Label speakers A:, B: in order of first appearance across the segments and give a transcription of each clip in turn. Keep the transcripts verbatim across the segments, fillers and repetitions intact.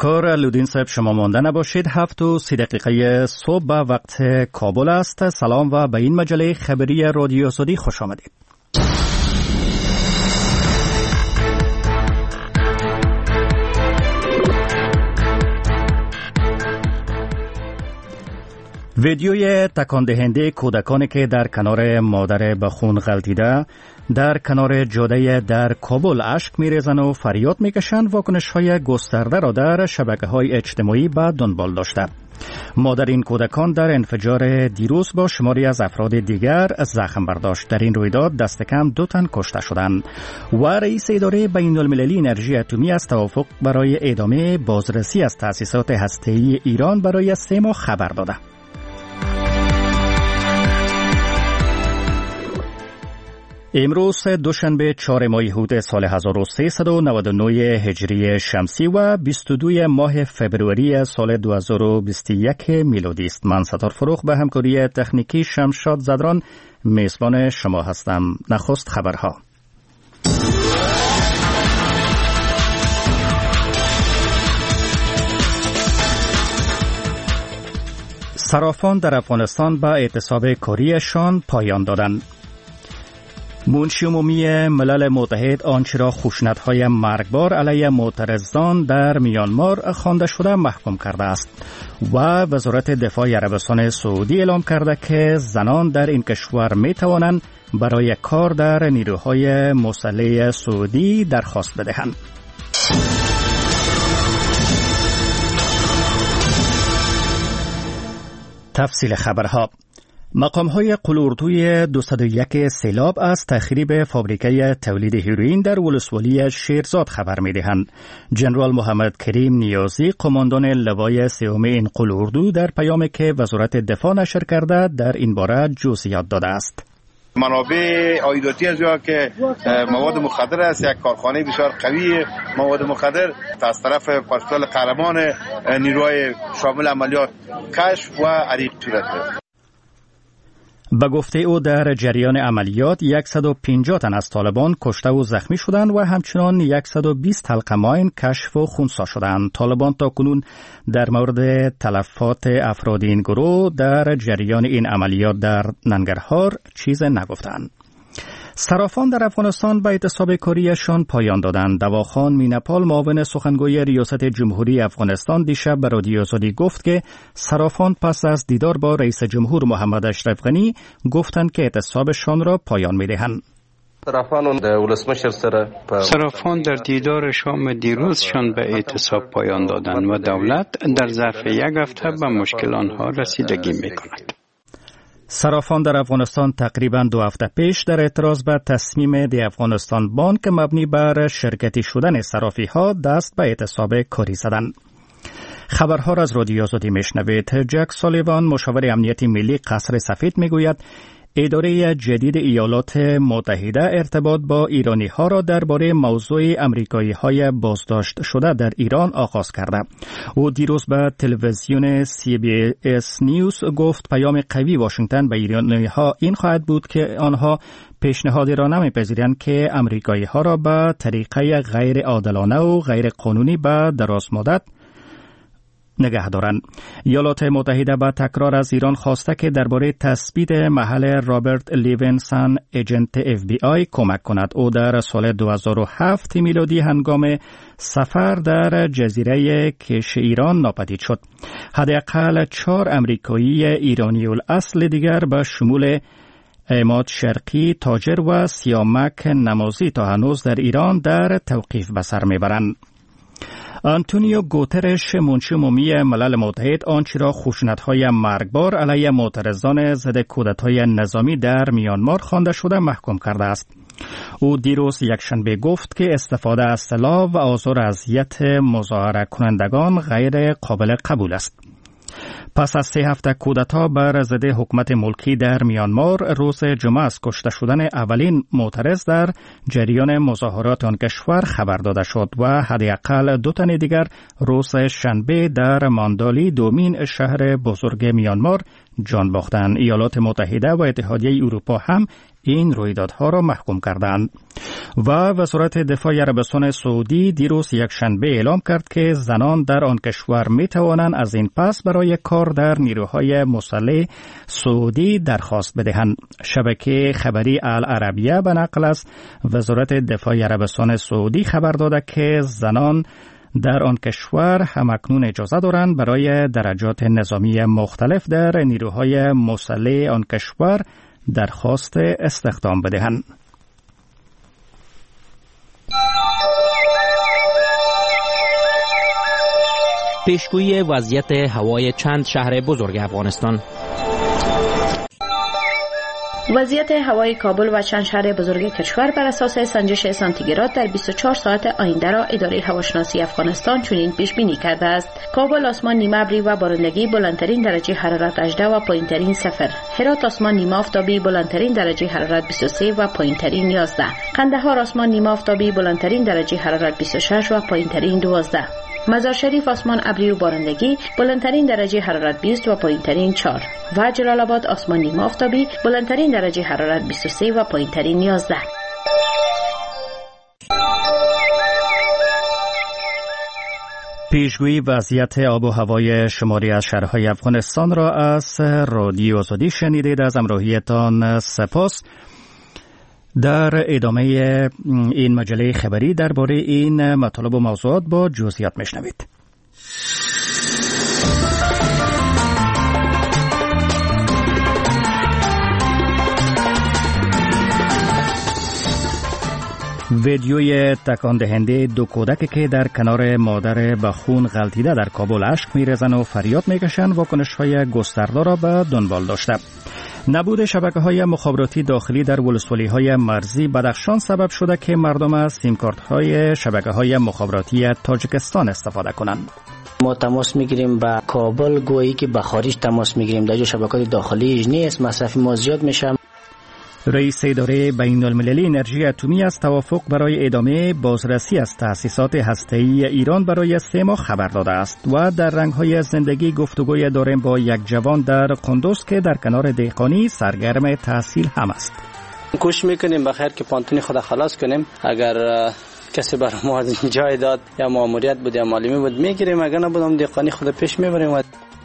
A: تشکر لودین صاحب، شما مانده نباشید. هفت و سی دقیقه صبح به وقت کابل است. سلام و به این مجله خبری رادیو آزادی خوش آمدید. ویدیوی تکان دهنده کودکانی که در کنار مادر به خون غلطیده در کنار جاده در کابل اشک می‌ریزند و فریاد می‌کشند واکنش‌های گسترده را در شبکه‌های اجتماعی به دنبال داشته. مادر این کودکان در انفجار دیروز با شماری از افراد دیگر زخم برداشت. در این رویداد دست کم دو تن کشته شدند و رئیس اداره بین‌المللی انرژی اتمی از توافق برای ادامه بازرسی از تأسیسات هسته‌ای ایران برای سه ماه خبر داده. امروز دوشنبه چهار ماه هوت سال هزار و سیصد و نود و نه هجری شمسی و بیست و دو ماه فبروری سال دو هزار و بیست و یک میلادی است. من ستار فروخ به همکاری تکنیکی شمشاد زدران میزبان شما هستم. نخست خبرها. صرافان در افغانستان به اعتصاب کاریشان پایان دادند. منشی عمومی ملل متحد آنچه را خشونت‌های مرگبار علیه معترضان در میانمار خوانده شده محکوم کرده است و وزارت دفاع عربستان سعودی اعلام کرده که زنان در این کشور می توانند برای کار در نیروهای مسلح سعودی درخواست بدهند. تفصیل خبرها. مقام‌های قلوردوی دویست و یک سیلاب از تخریب فابریکه تولید هیروئین در ولسوالی شیرزاد خبر می‌دهند. جنرال محمد کریم نیازی، قماندان لوای سوم این قلوردو، در پیامی که وزارت دفاع نشر کرده در این باره جزئیات داده است.
B: منابع عایداتی از جا که مواد مخدر است، یک کارخانه بسیار قوی مواد مخدر از طرف پرسنل قهرمان نیروهای شامل عملیات کشف و عریق صورت گرفت.
A: به گفته او در جریان عملیات صد و پنجاه تن از طالبان کشته و زخمی شدند و همچنان صد و بیست حلقه ماین کشف و خنثی شدند. طالبان تاکنون در مورد تلفات افراد این گروه در جریان این عملیات در ننگرهار چیز نگفتند. صرافان در افغانستان به اعتصاب کاریشان پایان دادند. دواخان مینپال، معاون سخنگوی ریاست جمهوری افغانستان، دیشب به رادیو آزادی گفت که صرافان پس از دیدار با رئیس جمهور محمد اشرف غنی گفتند که اعتصابشان را پایان می‌دهند.
C: صرافان در دیدار شام دیروزشان به اعتصاب پایان دادند و دولت در ظرف یک هفته به مشکل آنها رسیدگی می‌کند.
A: صرافان در افغانستان تقریباً دو هفته پیش در اعتراض به تصمیم دی افغانستان بانک مبنی بر شرکتی شدن صرافی ها دست به اعتصاب کاری زدند. خبرها را از رادیو آزادی میشنوید. جک سالیوان، مشاور امنیتی ملی قصر سفید، میگوید اداره جدید ایالات متحده ارتباط با ایرانی ها را درباره موضوع امریکایی های بازداشت شده در ایران آغاز کرده. او دیروز به تلویزیون سی بی اس نیوز گفت پیام قوی واشنگتن به ایرانی ها این خواهد بود که آنها پیشنهادی را نمیپذیرند که امریکایی ها را به طریقه غیر عادلانه و غیر قانونی به دراز مدت نگه دارند. ایالات متحده با تکرار از ایران خواسته که درباره تثبیت محل رابرت لیوینسون، اجنت اف بی آی، کمک کند. او در سال دو هزار و هفت میلادی هنگام سفر در جزیره کش ایران ناپدید شد. حداقل چهار امریکایی ایرانی الاصل دیگر به شمول عماد شرقی، تاجر و سیامک نمازی تا هنوز در ایران در توقیف به سر میبرند. آنتونیو گوترش، منشی عمومی ملل متحد، آنچه را خشونت‌های مرگبار علیه معترضان ضد کودتای نظامی در میانمار خوانده شده محکوم کرده است. او دیروز یکشنبه گفت که استفاده از سلاح و آزار و اذیت مظاهره کنندگان غیر قابل قبول است. پس از سه هفته کودتا بر ضد حکومت ملکی در میانمار، روز جمعه از کشته شدن اولین معترض در جریان مظاهرات آن کشور خبر داده شد و حداقل دو تن دیگر روز شنبه در ماندالی، دومین شهر بزرگ میانمار، جان باختند. ایالات متحده و اتحادیه اروپا هم این رویدادها را محکوم کردند. و وزارت دفاع عربستان سعودی دیروز یک شنبه اعلام کرد که زنان در آن کشور می توانند از این پس برای کار در نیروهای مسلح سعودی درخواست بدهند. شبکه خبری العربیه به نقل از وزارت دفاع عربستان سعودی خبر داده که زنان در آن کشور همکنون اجازه دارند برای درجات نظامی مختلف در نیروهای مسلح آن کشور درخواست استخدام بدهند.
D: پیشگویی وضعیت هوای چند شهر بزرگ افغانستان.
E: وضعیت هوای کابل و چند شهر بزرگ کشور بر اساس سنجش سانتیگراد در بیست و چهار ساعت آینده را اداره هواشناسی افغانستان چنین پیش بینی کرده است: کابل آسمان نیمه ابری و بارندگی، بلندترین درجه حرارت هجده و پایینترین صفر. هرات آسمان نیمه آفتابی، بلندترین درجه حرارت بیست و سه و پایینترین یازده. قندهار آسمان نیمه آفتابی، بلندترین درجه حرارت بیست و شش و پایینترین دوازده. مزار شریف آسمان ابری و بارندگی، بلندترین درجه حرارت بیست و پایینترین چهار. و جلال آباد آسمان نیمه آفتابی، بلندترین درجه حرارت بیست و سه و پایینترین یازده.
A: پیشگویی وضعیت آب و هوای شماری از شهرهای افغانستان را از رادیو آزادی شنیدید. از همراهیتان سپاس. در ادامه این مجله خبری درباره این مطالب و موضوعات با جزئیات میشنوید. ویدیوی تکان دهنده دو کودک که در کنار مادر به خون غلطیده در کابل اشک می‌ریزند و فریاد می‌کشند واکنش‌های گسترده را به دنبال داشته. نبود شبکه‌های مخابراتی داخلی در ولسوالی‌های مرزی بدخشان سبب شده که مردم از سیم کارت‌های شبکه‌های مخابراتی تاجیکستان استفاده کنند.
F: ما تماس میگیریم با کابل، گویی که به خارج تماس میگیریم، در جو شبکه‌های داخلی نیست، مصرف ما زیاد میشه.
A: رئیس اداره بین المللی انرژی اتمی از توافق برای ادامه بازرسی از تأسیسات هسته‌ای ایران برای سه ماه خبر داده است. و در رنگ‌های زندگی گفتگوی داریم با یک جوان در قندوز که در کنار دهقانی سرگرم تحصیل هم است.
F: کوشش میکنیم بخیر که پانتونی خود خلاص کنیم. اگر کسی بر ما جای داد یا ماموریت بود یا معلمی بود میگیریم، اگر نبودم دهقانی خود پیش میبریم.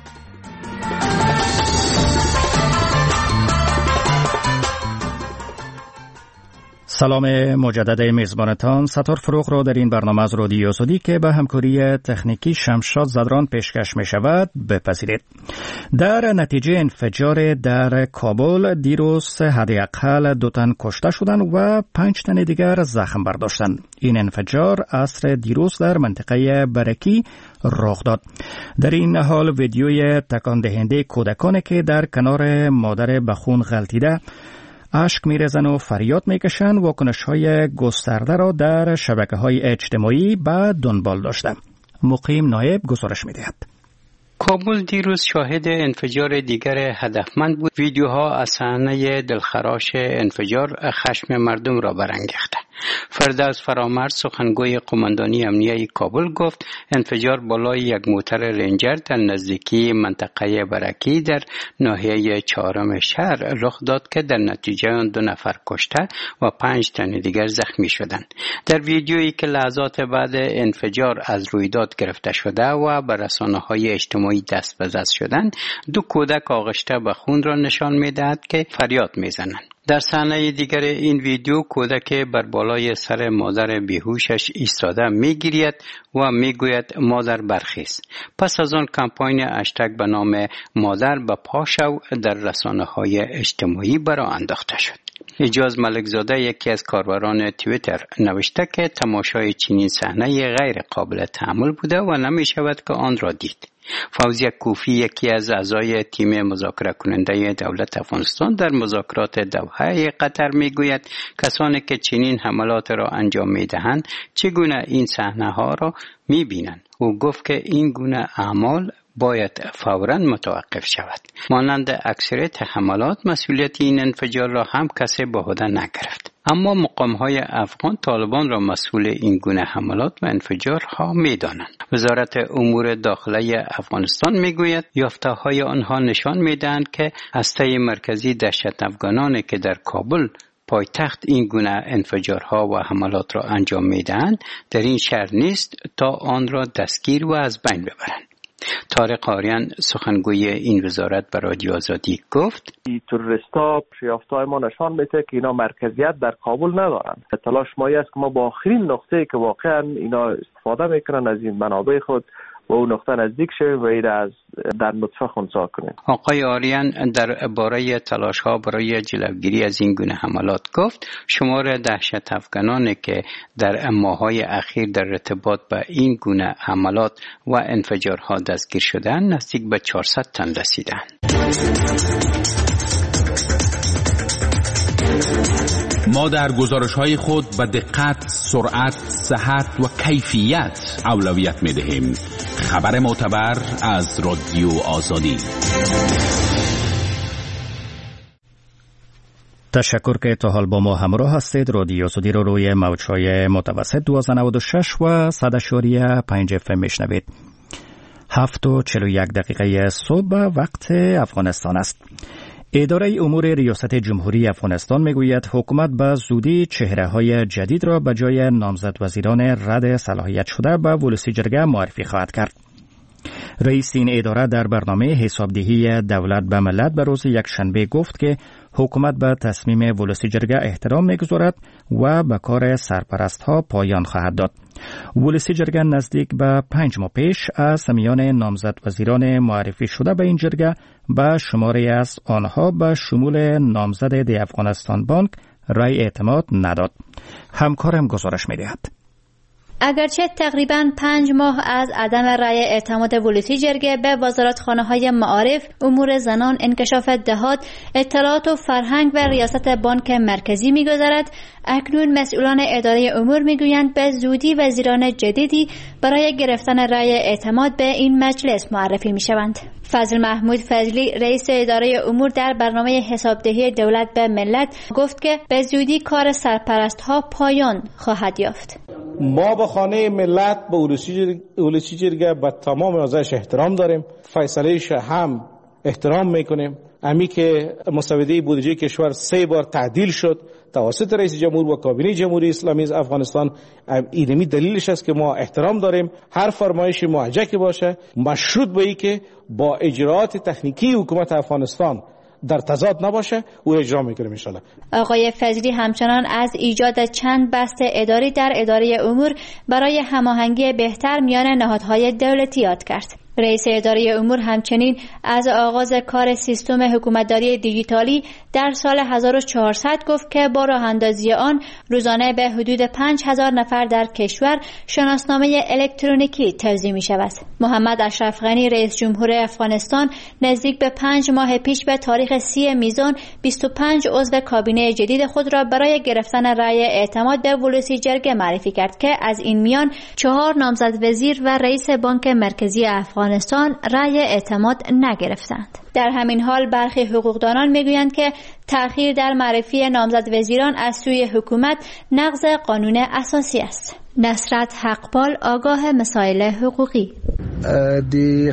A: سلام مجدد میزبانتان. ستار فروغ را در این برنامه از رادیو آزادی که به همکاری تکنیکی شمشاد زدران پیشکش می شود بپذیرید. در نتیجه انفجار در کابل دیروز حداقل دو تن کشته شدند و پنج تن دیگر زخم برداشتند. این انفجار عصر دیروز در منطقه برکی رخ داد. در این حال ویدیوی تکان دهنده کودکانی که در کنار مادر به خون غلطیده اشک می‌ریزند و فریاد می‌کشند واکنش‌های گسترده را در شبکه‌های اجتماعی به دنبال داشته. مقیم نایب گزارش می‌دهد.
C: کابل دیروز شاهد انفجار دیگر هدفمند بود. ویدیوها از صحنه دلخراش انفجار خشم مردم را برانگیخته. فردوس فرامرز سخنگوی قماندانی امنیه کابل گفت انفجار بالای یک موتر رنجر در نزدیکی منطقه برکی در ناحیه چهارم شهر رخ داد که در نتیجه آن دو نفر کشته و پنج تن دیگر زخمی شدند. در ویدیویی که لحظات بعد انفجار از رویداد گرفته شده و به رسانه‌های اجتماعی دست به دست شدند، دو کودک آغشته به خون را نشان می‌دهد که فریاد می‌زنند. در صحنه دیگر این ویدیو کودک بر بالای سر مادر بیهوشش ایستاده میگیرید و میگوید مادر برخیز. پس از آن کمپاین هشتگ به نام مادر به پا شو در رسانه‌های اجتماعی برآ انداخته شد. اجاز ملکزاده یکی از کاربران توییتر نوشته که تماشای چنین صحنه غیر قابل تحمل بوده و نمی شود که آن را دید. فوزیه کوفی یکی از اعضای تیم مذاکره کننده دولت افغانستان در مذاکرات دوحه قطر میگوید کسانی که چنین حملات را انجام میدهند چگونه این صحنه ها را میبینند. او گفت که این گونه اعمال باید فوراً متوقف شود. مانند اکثریت حملات مسئولیت این انفجار را هم کسی به عهده نگرفت. اما مقام‌های افغان طالبان را مسئول این گونه حملات و انفجارها می‌دانند. وزارت امور داخلی افغانستان می‌گوید یافته‌های آنها نشان می‌دهند که هسته مرکزی دهشت افغانانی که در کابل پایتخت این گونه انفجارها و حملات را انجام میدهند در این شهر نیست تا آن را دستگیر و از بین ببرند. طارق آریان سخنگوی این وزارت به رادیو آزادی گفت
G: تروریستا یافته‌های ما نشان میده که اینا مرکزیت در کابل ندارند. اطلاع شمایی است که ما با آخرین نقطه‌ای که واقعا اینا استفاده میکنن از این منابع خود و اون نقطه نزدیک شه و این از در نطفه خنثی کنیم.
C: آقای آریان در باره تلاش ها برای جلوگیری از این گونه حملات گفت شمار دهشت افغانانی که در ماه‌های اخیر در ارتباط با این گونه حملات و انفجارها دستگیر شدند نزدیک به چهارصد تن رسیدند.
H: ما در گزارش‌های خود به دقت، سرعت، صحت و کیفیت اولویت می‌دهیم. خبر معتبر از رادیو آزادی.
A: تشکر که تا حال با ما همراه هستید. رادیو آزادی رو روی موج‌های متوسط دویست و نود و شش و صد و پنج اف ام میشنوید. هفت و چهل و یک دقیقه صبح وقت افغانستان است. اداره امور ریاست جمهوری افغانستان میگوید حکومت به زودی چهره‌های جدید را به جای نامزد وزیران رد صلاحیت شده به ولسی جرگه معرفی خواهد کرد. رئیس این اداره در برنامه حسابدهی دولت به ملت به روز یکشنبه گفت که حکومت به تصمیم ولسی جرگه احترام می‌گذارد و به کار سرپرست‌ها پایان خواهد داد. ولسی جرگه نزدیک به پنج ماه پیش از میان نامزد وزیران معرفی شده به این جرگه به شماری از آنها به شمول نامزد دی افغانستان بانک رای اعتماد نداد. همکارم گزارش می‌دهد.
I: اگرچه تقریباً پنج ماه از عدم رأی اعتماد ولسی جرگه به وزارتخانه‌های معارف، امور زنان، انکشاف دهات، اطلاعات و فرهنگ و ریاست بانک مرکزی می‌گذرد، اکنون مسئولان اداره امور می‌گویند به زودی وزیران جدیدی برای گرفتن رأی اعتماد به این مجلس معرفی می‌شوند. فضل محمود فضلی رئیس اداره امور در برنامه حسابدهی دولت به ملت گفت که به زودی کار سرپرست‌ها پایان خواهد یافت.
J: ما به خانه ملت به ولسی جرگه به تمام اعضایش احترام داریم، فیصله‌اش هم احترام میکنیم. امی که مسوده بودجه کشور سه بار تعدیل شد توسط رئیس جمهور و کابینه جمهوری اسلامی افغانستان، اینمی دلیلش است که ما احترام داریم. هر فرمایشی موجه که باشه مشروط به ای که با اجراءات تکنیکی حکومت افغانستان در تضاد نباشه او اجرا میکنیم ان شاءالله.
I: آقای فضلی همچنان از ایجاد چند بست اداری در اداره امور برای هماهنگی بهتر میان نهادهای دولتی یاد کرد. رئیس اداره امور همچنین از آغاز کار سیستم حکومتداری دیجیتالی در سال هزار و چهارصد گفت که با راه اندازی آن روزانه به حدود پنج هزار نفر در کشور شناسنامه الکترونیکی توزیع می شود. محمد اشرف غنی رئیس جمهور افغانستان نزدیک به پنج ماه پیش به تاریخ سی میزان بیست و پنج عضو کابینه جدید خود را برای گرفتن رأی اعتماد به ولسی جرگه معرفی کرد که از این میان چهار نامزد وزیر و رئیس بانک مرکزی افغانستان افغانستان رأی اعتماد نگرفتند. در همین حال برخی حقوقدانان میگویند که تأخیر در معرفی نامزد وزیران از سوی حکومت نقض قانون اساسی است. نصرت حقپال آگاه مسائل حقوقی:
K: دی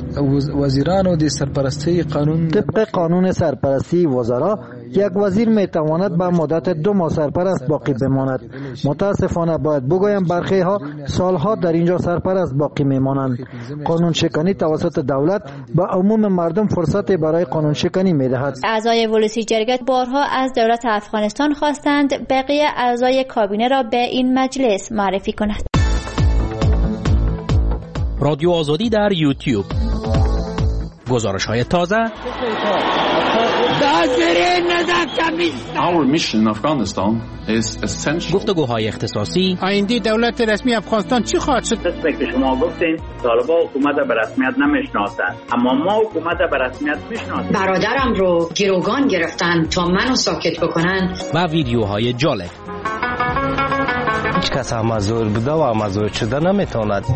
K: وزیران و دی سرپرستی قانون
L: طبق قانون سرپرستی وزرا یک وزیر میتواند به مدت دو ماه سرپرست باقی بماند. متاسفانه باید بگویم برخی ها سالها در اینجا سرپرست باقی میمانند. قانون شکنی توسط دولت به عموم مردم فرصت برای قانون شکنی میدهد.
I: اعضای ولسی جرگه بارها از دولت افغانستان خواستند بقیه اعضای کابینه را به این مجلس معرفی کند.
D: رادیو آزادی در یوتیوب. گزارش های تازه.
M: Our mission in Afghanistan is essential.
D: گفتگوهای اختصاصی.
N: آینده دولت رسمی افغانستان چی خواهد شد؟
O: مثل که شما گفتین طالبان حکومت به رسمیت نمیشناسند، اما ما حکومت به رسمیت میشناسیم.
P: برادرم رو گروگان گرفتن تا منو ساکت بکنن.
D: و ویدیوهای جالب.
Q: هیچ کس مزور بوده و مزور شده نمیتواند.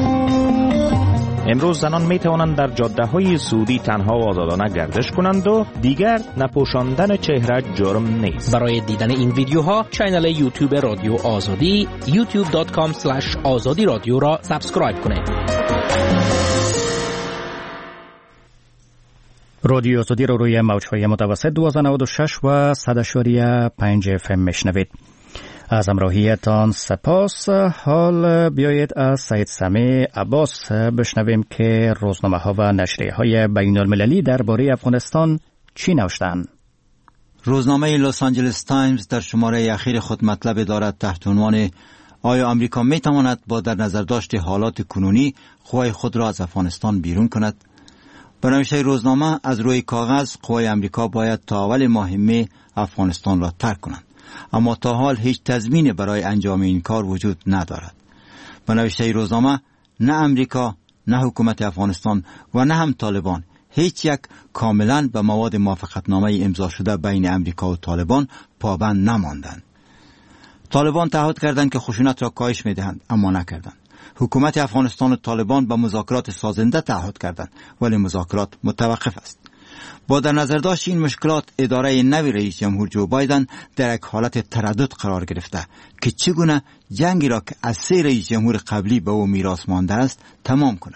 R: امروز زنان می توانند در جاده های سعودی تنها و آزادانه گردش کنند و دیگر نپوشاندن چهره جرم نیست.
D: برای دیدن این ویدیوها کانال یوتیوب رادیو آزادی یوتیوب دات کام اسلش آزادی رادیو را سابسکرایب کنید.
A: رادیو آزادی رو روی موج‌های متوسط دویست و نود و شش و صد و پنج اف ام میشنوید. از همراهیتان سپاس. حال بیایید از سید سمیع عباس بشنویم که روزنامه‌ها و نشریه‌های بین‌المللی درباره افغانستان چی نوشتند.
S: روزنامه لس آنجلس تایمز در شماره اخیر خود مطلب دارد تحت عنوان آیا آمریکا می تواند با در نظر داشت حالات کنونی قوای خود را از افغانستان بیرون کند؟ به نوشته روزنامه از روی کاغذ قوای آمریکا باید تا اول ماه می افغانستان را ترک کنند، اما تا حال هیچ تضمین برای انجام این کار وجود ندارد. به نوشته روزنامه نه آمریکا، نه حکومت افغانستان و نه هم طالبان هیچ یک کاملا به مواد موافقتنامه امضا شده بین آمریکا و طالبان پابند نماندند. طالبان تعهد کردند که خشونت را کاهش می‌دهند، اما نکردند. حکومت افغانستان و طالبان به مذاکرات سازنده تعهد کردند، ولی مذاکرات متوقف است. با در نظر داشت این مشکلات، اداره نوی رئیس جمهور جو بایدن در یک حالت تردد قرار گرفته که چگونه جنگی را که از سه رئیس جمهور قبلی به او میراث مانده است تمام کند.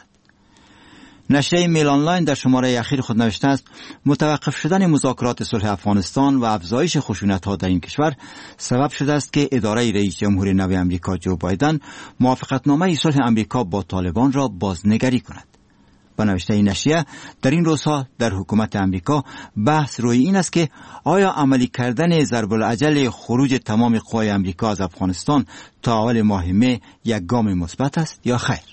S: نشریه میل آنلاین در شماره اخیر خود نوشته است متوقف شدن مذاکرات صلح افغانستان و افزایش خشونت‌ها در این کشور سبب شده است که اداره رئیس جمهور نو آمریکا جو بایدن موافقتنامه صلح آمریکا با طالبان را بازنگری کند. به نوشته این نشریه در این روزها در حکومت آمریکا بحث روی این است که آیا عملی کردن ضرب الاجل خروج تمام قوای آمریکا از افغانستان تا اول ماه می یک گام مثبت است یا خیر.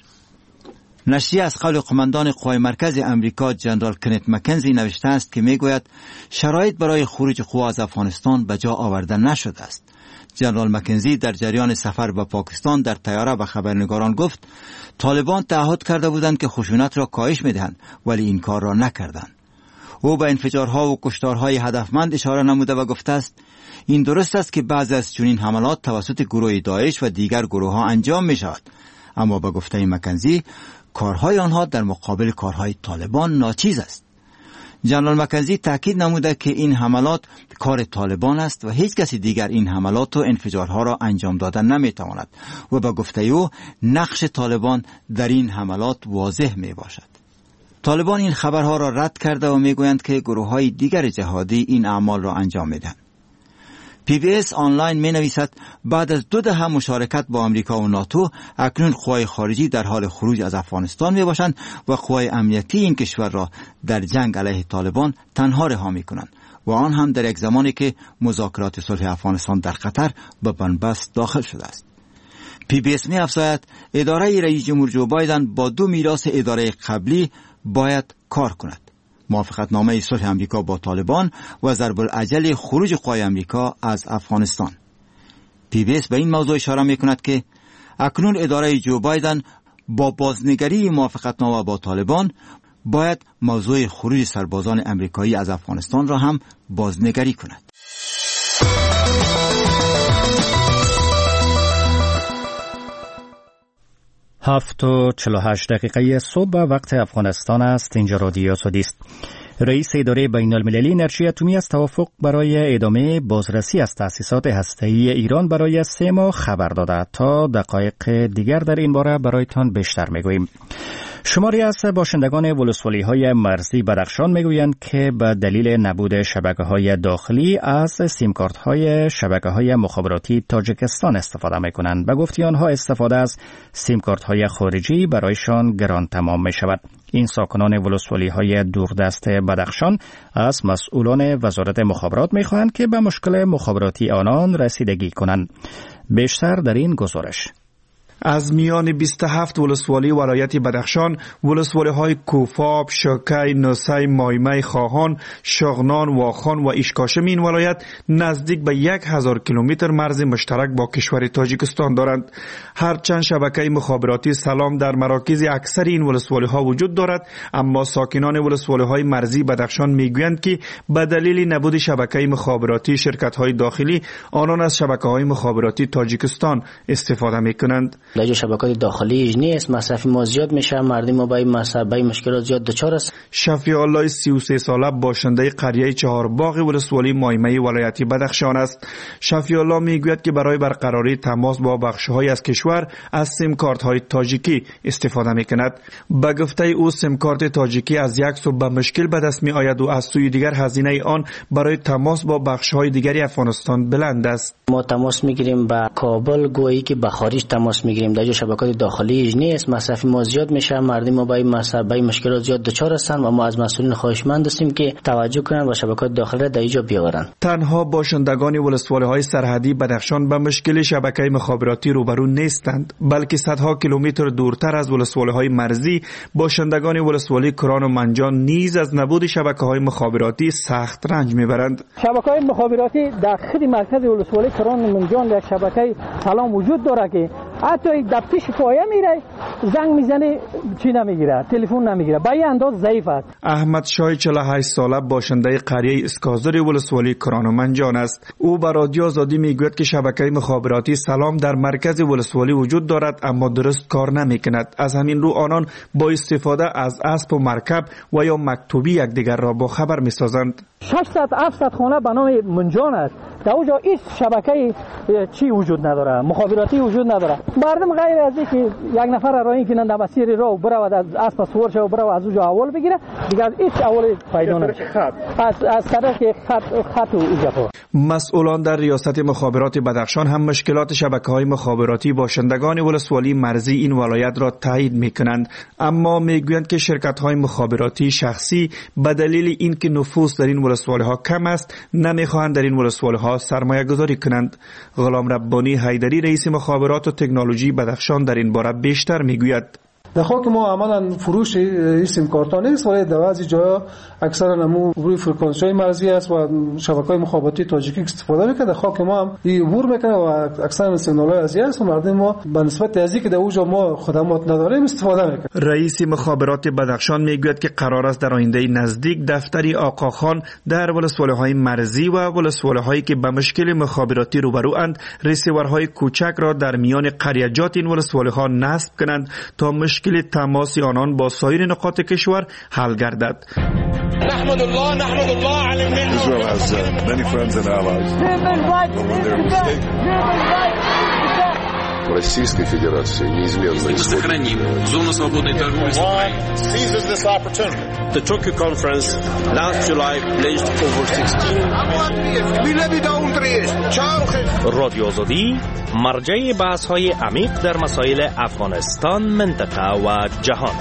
S: نشریه از قول قماندان قوای مرکز امریکا جنرال کنت مکنزی نوشته است که میگوید شرایط برای خروج قوا از افغانستان به جا آورده نشده است. جنرال مکنزی در جریان سفر به پاکستان در طیاره به خبرنگاران گفت طالبان تعهد کرده بودند که خشونت را کاهش میدهند، ولی این کار را نکردند. او به انفجارها و کشتارهای هدفمند اشاره نموده و گفته است این درست است که بعضی از چنین حملات توسط گروه داعش و دیگر گروه ها انجام می شود، اما به گفته مکنزی کارهای آنها در مقابل کارهای طالبان ناچیز است. جنرال مکنزی تاکید نموده که این حملات کار طالبان است و هیچ کسی دیگر این حملات و انفجارها را انجام دادن نمیتواند و به گفته او نقش طالبان در این حملات واضح می باشد. طالبان این خبرها را رد کرده و میگویند که گروه‌های دیگر جهادی این اعمال را انجام میدهند. پی بی اس آنلاین می نویسد بعد از دو دهه مشارکت با آمریکا و ناتو اکنون قوای خارجی در حال خروج از افغانستان می باشند و قوای امنیتی این کشور را در جنگ علیه طالبان تنها رها می کنند و آن هم در یک زمانی که مذاکرات صلح افغانستان در قطر به بنبست داخل شده است. پی بی اس می افزاید اداره رئیس جمهور جو بایدن با دو میراث اداره قبلی باید کار کند: موافقتنامه صلح آمریکا با طالبان و ضرب الاجل خروج قوای آمریکا از افغانستان. پی بی اس به این موضوع اشاره می‌کند که اکنون اداره جو بایدن با بازنگری موافقتنامه با طالبان باید موضوع خروج سربازان آمریکایی از افغانستان را هم بازنگری کند.
A: هفت و چهل و هشت دقیقه صبح وقت افغانستان است. اینجا رادیو آزادی است. رئیس اداره بین المللی انرژی اتمی از توافق برای ادامه بازرسی از تأسیسات هسته‌ای ایران برای سه ماه خبر داده. تا دقایق دیگر در این باره برایتان بیشتر میگوییم. شماری از باشندگان ولسوالی‌های مرزی بدخشان میگویند که به دلیل نبود شبکه‌های داخلی از سیمکارت‌های شبکه‌های مخابراتی تاجیکستان استفاده می‌کنند. به گفته آنها استفاده از سیمکارت‌های خارجی برایشان گران تمام می‌شود. این ساکنان ولسوالی‌های دوردست بدخشان از مسئولان وزارت مخابرات می‌خواهند که به مشکل مخابراتی آنان رسیدگی کنند. بیشتر در این گزارش.
T: از میان بیست و هفت ولسوالی ولایت بدخشان، ولسوالی‌های کوفاب، شکی، نوسی، مایمه، خواهان، شغنان، واخان و ایشکاشم این ولایت نزدیک به یک هزار کیلومتر مرز مشترک با کشور تاجیکستان دارند. هرچند شبکه مخابراتی سلام در مراکز اکثر این ولسوالی‌ها وجود دارد، اما ساکنان ولسوالی‌های مرزی بدخشان میگویند که به دلیل نبود شبکه مخابراتی شرکت‌های داخلی، آنان از شبکه‌های مخابراتی تاجیکستان استفاده می‌کنند.
F: در شبکات داخلی نیست، مصرف ما زیاد میشه، مردم ما با مصرف با مشکلات زیاد دچار است.
T: شفیع الله سی و سه ساله باشنده قریه چهارباغ ولسوالی مایمه ولایت بدخشان است. شفیع الله میگوید که برای برقراری تماس با بخش‌های از کشور از سیم کارت‌های تاجیکی استفاده میکند. به گفته او سیم کارت تاجیکی از یک سو به مشکل به دست می آید و از سوی دیگر هزینه آن برای تماس با بخش‌های دیگری افغانستان بلند است.
F: ما تماس میگیریم با کابل، گویی که به خارج تماس میگیریم، در شبکات داخلی نیست، مصرف ما زیاد میشه، مردم ما با مصرف با مشکلات زیاد دچار هستند و ما از مسئولین خواهشمند هستیم که توجه کنند و شبکات داخلی را در اینجا بیاورند.
T: تنها باشندگان ولسوالی‌های سرحدی بدخشان به مشکل شبکه مخابراتی روبرو نیستند، بلکه صدها کیلومتر دورتر از ولسوالی‌های مرزی باشندگان ولسوالی کران و منجان نیز از نبود شبکه‌های مخابراتی سخت رنج میبرند.
U: شبکه‌های مخابراتی داخل مرکز ولسوالی کران و منجان در شبکه سلام وجود داره که حتی در پیش پایه میره زنگ میزنه چی نمیگیره، تلفن نمیگیره، به این انداز ضعیف است.
T: احمد شاه چهل و هشت ساله باشنده قریه اسکازر ولسوالی کران و منجان است. او به رادیو آزادی میگوید که شبکه مخابراتی سلام در مرکز ولسوالی وجود دارد اما درست کار نمیکند. از همین رو آنان با استفاده از اسب و مرکب و یا مکتوبی یکدیگر را با خبر میسازند.
U: ششصد هفتصد خانه به نام منجان است، در اونجا هیچ شبکه چی وجود نداره، مخابراتی وجود نداره. مردم غیر از اینکه یک نفر را این که در مسیر راه برود از اسب سوار شود و برود از اونجا اول بگیره، دیگه هیچ اول پیدا نمیشه. از از طریق خط خط و اینجا.
T: مسئولان در ریاست مخابرات بدخشان هم مشکلات شبکه‌های مخابراتی باشندگان ولسوالی مرزی این ولایت را تایید می‌کنند، اما میگویند که شرکت‌های مخابراتی شخصی به دلیل اینکه نفوذ در این ولسوالی‌ها کم است نمی‌خواهند در این ولسوالی‌ها سرمایه گذاری کنند. غلام ربانی حیدری رئیس مخابرات و تکنولوژی بدخشان در این باره بیشتر میگوید.
K: در خاک ما عملا فروش سیم کارت ها نیست، ولی در بعضی جاها اکثرا نمو روی فرکانس‌های مرزی است و شبکه‌های مخابراتی تاجیکی استفاده میکنه. در خاک ما هم این عبور میکنه و اکثرا سیگنال‌های ازی است و مردم ما به نسبت از اینکه در اونجا ما خدمات نداریم استفاده میکنه.
T: رئیس مخابرات بدخشان میگوید که قرار است در آینده نزدیک دفتری آقاخان در ولسوالی‌های مرزی و ولسوالی‌هایی که به مشکل مخابراتی روبروند ریسیورهای کوچک را در میان قریجات این ولسوالی‌ها نصب کنند تا مشکل تماس آنان با سایر نقاط کشور حل گردد.
V: نحمد الله نحمد الله علی الملت. Israel has uh, many friends and allies.
W: Российской Федерации неизменно
V: сохраним зону свободной торговли с Украиной. Seizes this opportunity.
X: The Tokyo conference last July pledged over sixteen.
R: رادیو آزادی مرجع بحث‌های عمیق در مسائل افغانستان، منطقه و جهان.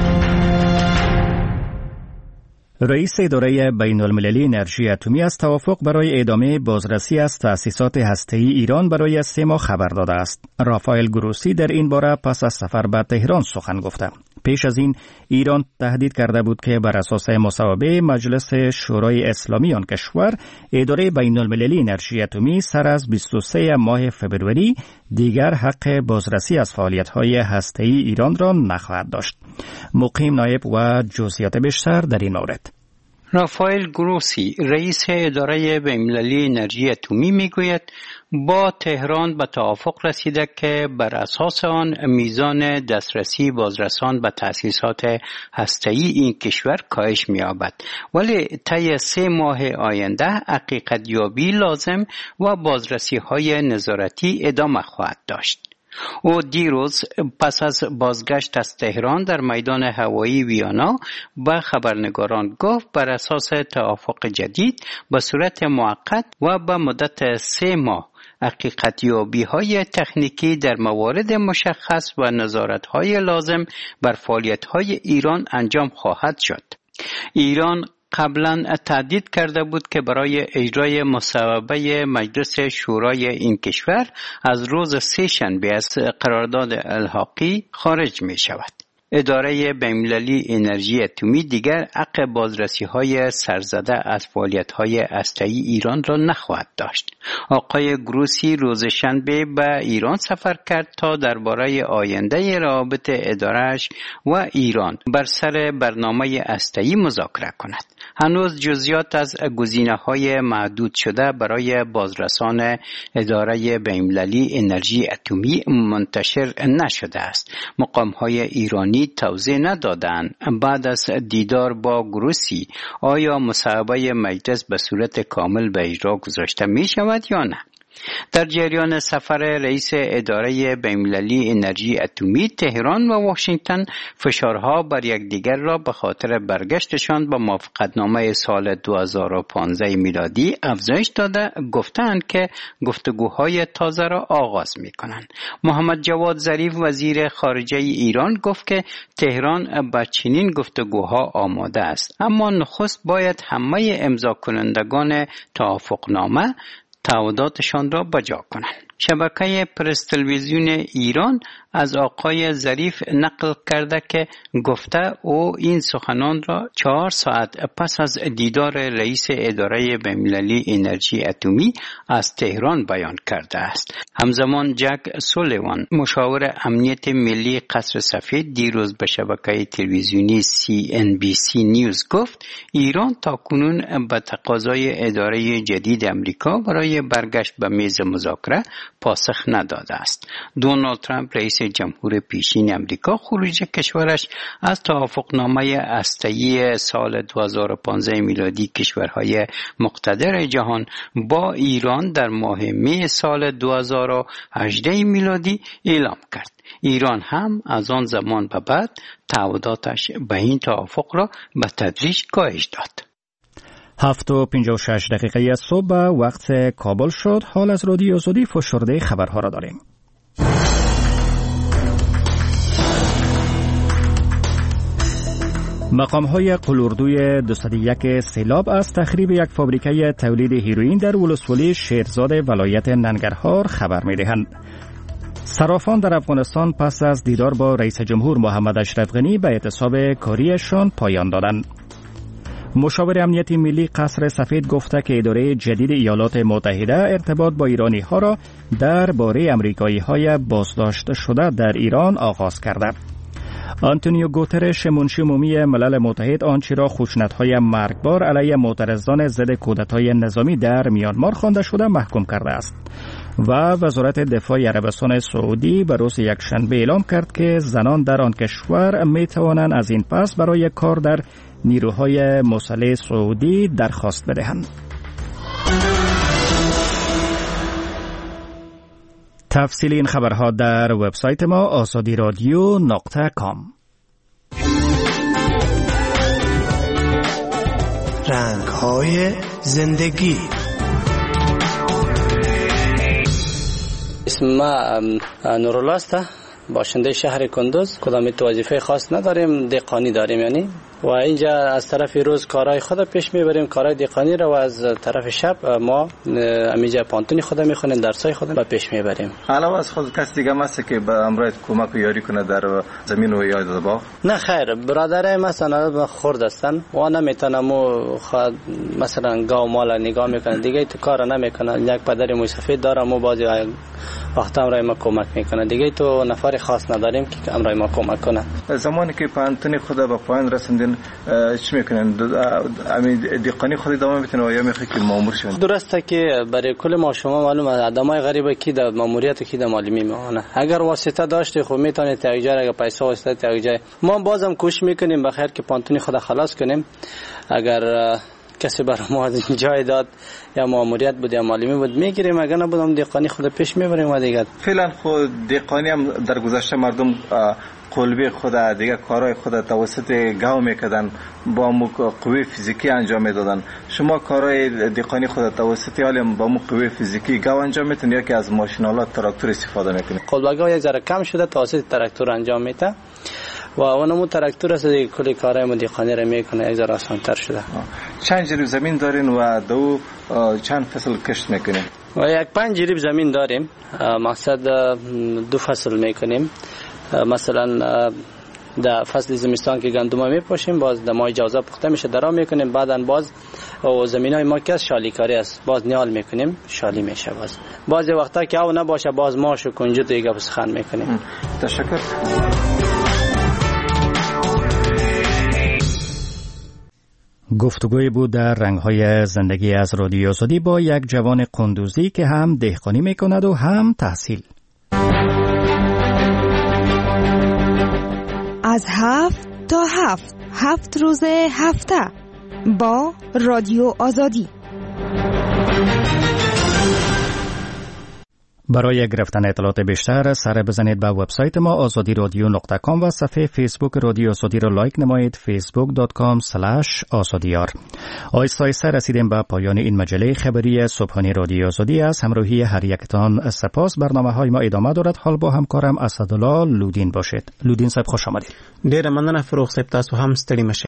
A: رئیس اداره بین المللی انرژی اتمی از توافق برای ادامه بازرسی از تأسیسات هسته‌ای ایران برای سه ماه خبر داده است. رافائل گروسی در این باره پس از سفر به تهران سخن گفته. پیش از این ایران تهدید کرده بود که بر اساس مصوبه مجلس شورای اسلامی آن کشور اداره بین المللی انرژی اتمی سر از بیست و سوم ماه فبروری دیگر حق بازرسی از فعالیت‌های هسته‌ای ایران را نخواهد داشت. مقیم نایب و جزئیات بیشتر در این مورد.
C: رافائل گروسی رئیس اداره بین‌المللی انرژی اتمی میگوید با تهران به توافق رسیده که بر اساس آن میزان دسترسی بازرسان به تأسیسات هسته‌ای این کشور کاهش می‌یابد، ولی طی سه ماه آینده حقیقت یابی لازم و بازرسی‌های نظارتی ادامه خواهد داشت. او دیروز پس از بازگشت از تهران در میدان هوایی ویانا به خبرنگاران گفت بر اساس توافق جدید به صورت موقت و به مدت سه ماه حقیقت‌یابی‌های تکنیکی در موارد مشخص و نظارت‌های لازم بر فعالیت‌های ایران انجام خواهد شد. ایران قبلا تهدید کرده بود که برای اجرای مصوبه مجلس شورای این کشور از روز سه شنبه از قرارداد الحاقی خارج می شود. اداره بین‌المللی انرژی اتمی دیگر حق بازرسی‌های سرزده از فعالیت‌های هسته‌ای ایران را نخواهد داشت. آقای گروسی روز شنبه به ایران سفر کرد تا درباره آینده روابط اداره‌اش و ایران بر سر برنامه هسته‌ای مذاکره کند. هنوز جزئیات از گزینه‌های محدود شده برای بازرسان اداره بین‌المللی انرژی اتمی منتشر نشده است. مقام‌های ایرانی توضیح ندادند بعد از دیدار با گروسی آیا مصوبه مجلس به صورت کامل به اجرا گذاشته می شود یا نه. در جریان سفر رئیس اداره بین‌المللی انرژی اتمی تهران و واشنگتن فشارها بر یکدیگر را به خاطر برگشتشان به موافقتنامه سال دو هزار و پانزده میلادی افزایش داده گفتند که گفتگوهای تازه را آغاز می‌کنند. محمد جواد ظریف وزیر خارجه ایران گفت که تهران به چنین گفتگوها آماده است، اما نخست باید همه امضا کنندگان توافقنامه تعهداتشان را بجا کنند. شبکه پرس تلویزیون ایران از آقای ظریف نقل کرده که گفته او این سخنان را چهار ساعت پس از دیدار رئیس اداره بین‌المللی انرژی اتمی از تهران بیان کرده است. همزمان جک سولیوان مشاور امنیت ملی قصر سفید دیروز به شبکه تلویزیونی سی ان بی سی نیوز گفت ایران تاکنون به تقاضای اداره جدید امریکا برای برگشت به میز مذاکره پاسخ نداده است. دونالد ترامپ رئیس جمهور پیشین امریکا خروج کشورش از توافقنامه هسته‌ای سال دو هزار و پانزده میلادی کشورهای مقتدر جهان با ایران در ماه می سال دو هزار و هجده میلادی اعلام کرد. ایران هم از آن زمان به بعد تعهداتش به این توافق را به تدریج کاهش داد.
A: هفت و پنجاه و شش دقیقه صبح وقت کابل شد. حال از رادیو آزادی فشرده خبرها را داریم. مقام‌های قلوردوی دویست و یک سیلاب از تخریب یک فابریکه تولید هیروئین در ولسوالی شیرزاد ولایت ننگرهار خبر می‌دهند. صرافان در افغانستان پس از دیدار با رئیس جمهور محمد اشرف غنی به اعتصاب کاریشان پایان دادند. مشاور امنیت ملی قصر سفید گفته که اداره جدید ایالات متحده ارتباط با ایرانی ها را درباره امریکایی های بازداشت شده در ایران آغاز کرده. آنتونیو گوترش منشی عمومی ملل متحد آنچه را خشونت‌های مرگبار علیه معترضان ضد کودتای نظامی در میانمار خوانده شده محکوم کرده است و وزارت دفاع عربستان سعودی به روز یکشنبه اعلام کرد که زنان در آن کشور می توانند از این پس برای کار در نیروهای مسلح سعودی درخواست بدهند. تفصیل این خبرها در وبسایت ما آزادی رادیو نقطه کام.
B: رنگ‌های زندگی.
E: اسم ما نورولاست، باشنده شهر کندوز. کدام وظیفه خاص نداریم، دهقانی داریم یعنی و اینجا از طرف روز کارهای خود پیش میبریم، کارهای دهقانی رو، و از طرف شب ما امیجا پانتونی خود میخونیم، درسای خود رو پیش میبریم.
G: علاوه از خود کس دیگه هست که به امرایت کمک و یاری کنه در زمین و یا باغ؟
E: نه خیر، برادرای مثلا خرد هستن و نمیتونم خود مثلا گاو مال نگاه میکنن، دیگه تو کار نمیکنن. یک پدر موی سفید داره، مو بعضی وقتا امرای ما کمک میکنه، دیگه تو نفر خاص نداریم که امرای ما کمک کنه.
G: زمانی که پانتونی خود به پایان رسوندین چی میکنن؟ امی دیقانی خود ادامه میتونه یا میخواد که مامور شون؟
E: درسته که برای کل ما شما معلومه آدمای غریبه کی در ماموریت کی در معلمی میمونه. اگر واسطه داشته خب میتونه تاجر، اگر پیسه واسطه تاجر، ما بازم کوشش میکنیم بخیر که پانتونی خود خلاص کنیم. اگر کسی برای ما جای داد یا ماموریت بود یا معلمی بود میگیریم، اگر نبودم دیقانی خود پیش میبریم و دیگه.
G: فعلا خود دیقانی هم در گذشته مردم قلبی خود دیگه کارهای خود توسط گاو میکردن، با مو قوه فیزیکی انجام میدادن. شما کارهای دیقانی خود توسط حالم با مو قوه فیزیکی گاو انجام میتونید یا که از ماشینالات تراکتور استفاده میکنید؟
E: قلبگاه یک ذره کم شده، توسط تراکتور انجام میده و اونمو تراکتور است دیگه کلی کارهای مدیخانه رو میکنه، یک ذره آسان‌تر شده.
G: چند جریب زمین دارین و دو چند فصل کشت میکنین؟
E: و یک پنج جریب زمین داریم، مقصد دو فصل میکنیم. مثلا در فصل زمستان که گندم میپاشیم باز در ماه جوزا پخته میشه درا میکنیم، بعداً باز زمینای ما که شالیکاری است باز نیال میکنیم شالی میشه. باز باز وقتا که او نباشه باز ماش و کنجد دیگه بسخن میکنیم.
G: تشکر.
A: گفتگوی بود در رنگ‌های زندگی از رادیو آزادی با یک جوان قندوزی که هم دهقانی میکند و هم تحصیل.
H: از هفت تا هفت هفت روز هفته با رادیو آزادی.
A: برای گرفتن اطلاعات بیشتر سر بزنید به وبسایت ما آزادی رادیو نقطه کام و صفحه فیسبوک رادیو آزادی را لایک نمایید فیسبوک دات کام اسلش آزادیار. آیسته آیسته رسیدیم به پایان این مجله خبری صبحانه رادیو آزادی است. همراهی هر یکتان سپاس. برنامه های ما ادامه دارد. حال با همکارم اسدالله لودین باشید. لودین صاحب خوش آمدید.
I: ډیر مننه فروغ صاحب، تاسو هم ستړي مشه.